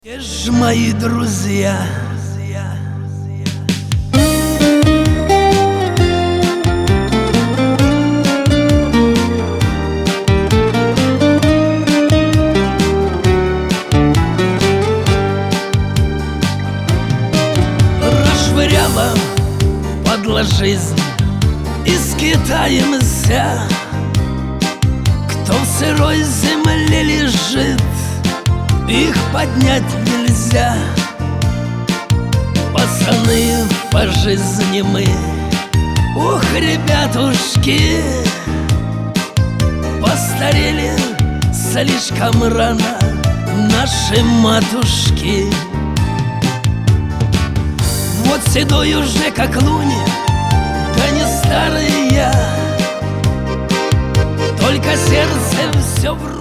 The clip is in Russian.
Где ж мои друзья? Расшвыряла падла жизнь из Китаемся. Кто в сырой земле лежит, их поднять нельзя. Пацаны по жизни мы, ух, ребятушки, постарели слишком рано наши матушки. Вот седой уже как лунь, да не старый я, только сердце все в